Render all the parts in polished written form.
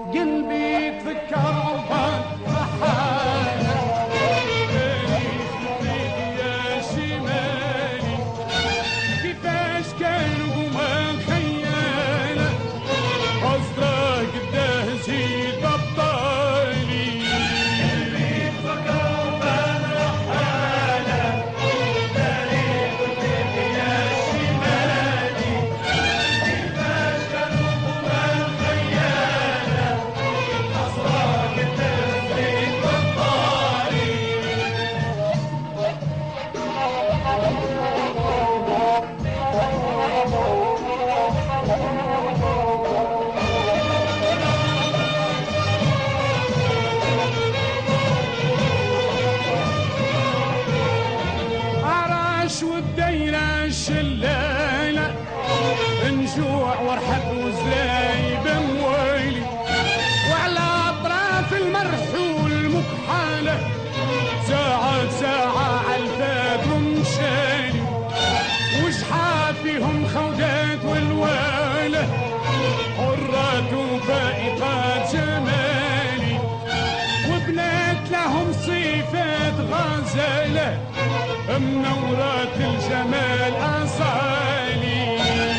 قلبي تذكر عرفان رحالة تاريخ مطيق يا شمالي كيفاش كانوا وما خيالة أصدره قداه زيد أبطالي قلبي تذكر عرفان رحالة تاريخ مطيق يا شمالي كيفاش كانوا وما خيالة أصدره قداه زيد أبطالي عراش والديرة الشلالة نجوع وارحب وزلايب مويلي وعلى أطراف المرحول مكحالة ساعة ساعة عالباب ومشالي وشحال فيهم خودات والوالة حرات وفائقات جمالي وبنات لهم صفات غزالة منورات الجمال أصالي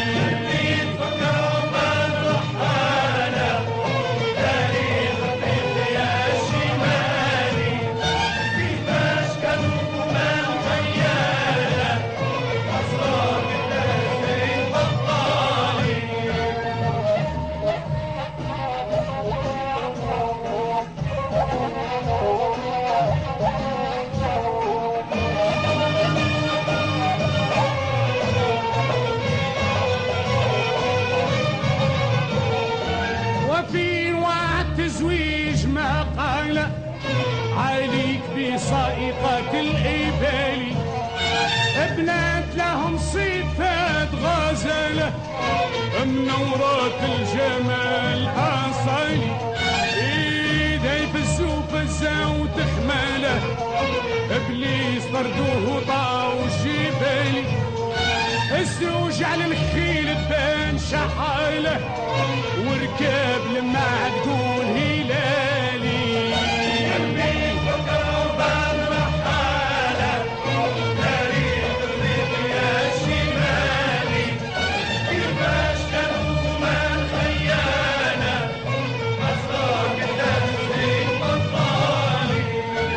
وفي وعد تزويج ما قال عليك بصائقة الإبالي بنات لهم صفات غزالة منورات الجمال أصالي إيدي فزوا فزا وتخمالة إبليس طردوه وطاو الجبالي الزوج على الخيل تبان شحالة وركاب لما تقول هلالي قلبي وكربان رحالة تاريخ الريف يا شمالي كيفاش كانوا ما خيانة أسرار قدام زيد بطالي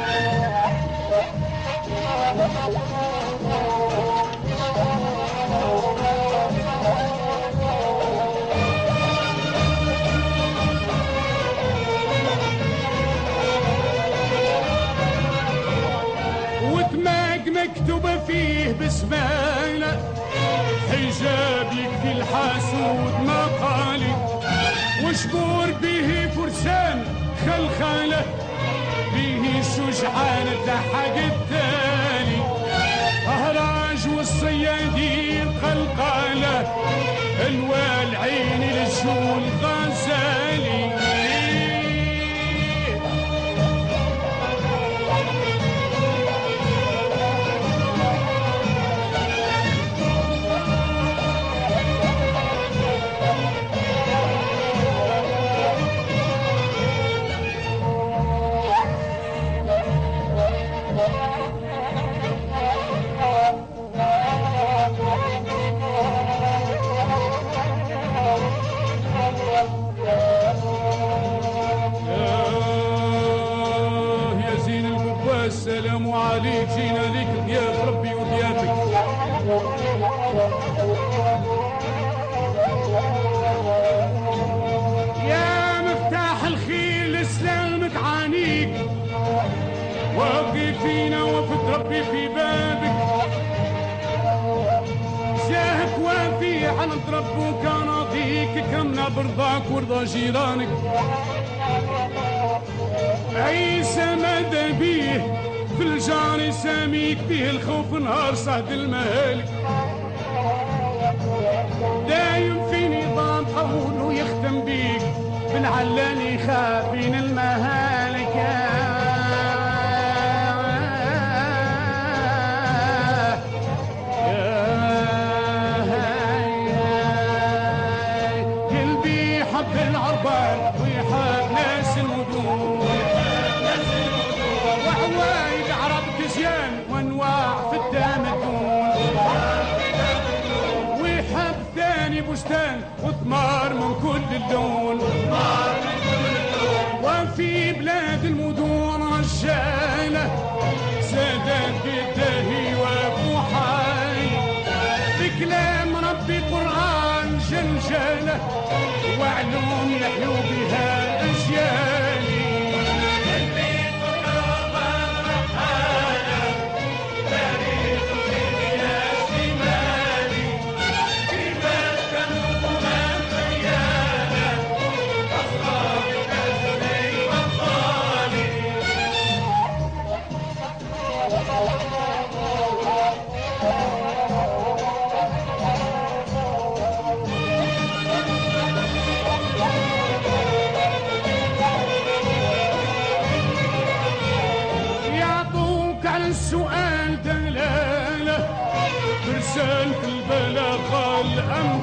وثماق مكتوبة فيه بسمالة حجاب يكفي الحاسود مقالي وشبور به فرسان خلخالة به الشجعان تحق التالي أهراج والصيادين قلقالة الوالعين للجول غزالي السلام عليك جينا لك ضياف ربي وضيافك يا مفتاح الخيل اسلامك عانيك وابقي فينا وفد ربي في بابك جاهك وافي على ربك راضيك كمنا برضاك ورضا جيرانك عيسى مدى بيه في الجار يساميك بيه الخوف نهار صهد المهالك دايم في نظام قول ويختم بيك بالعلاني خافين المهالك قلبي حب العرب الديوان ويحب ناس المدن وعوايد عرب كزيان وانواع في التمدن ويحب ثاني بستان وثمار من كل اللون وفي بلاد المدن رجاله سادات بالدهي وابو حي بكلام ربي قرآن جلجاله وعلوم يحيوا بها أجيالي السؤال دلالة برسالة البلاغة الأمن